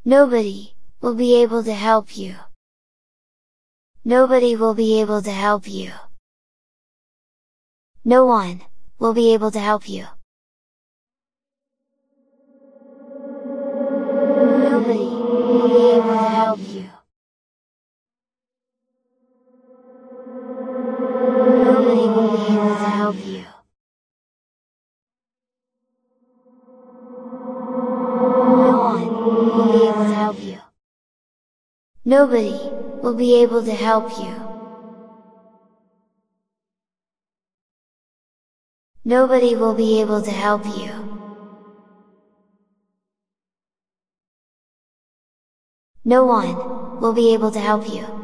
Nobody will be able to help you. Nobody will be able to help you. No one will be able to help you. Nobody will be able to help you. Nobody will be able to help you. No one will be able to help you. Nobody will be able to help you. Nobody will be able to help you. No one will be able to help you.